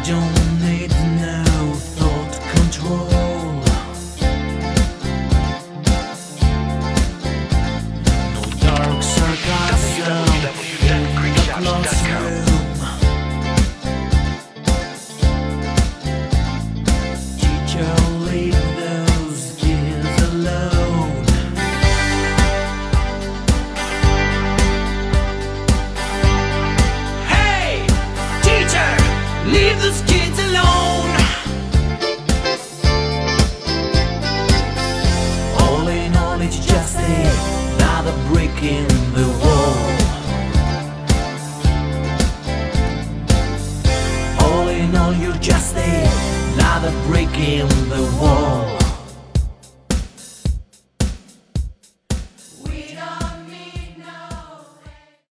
don't need no thought control. No dark sarcasm in the classroom. Teacher, leave those kids alone. Hey, teacher, leave those kids alone. All in all, it's just another brick in the wall. All in all, you're just another brick in the wall.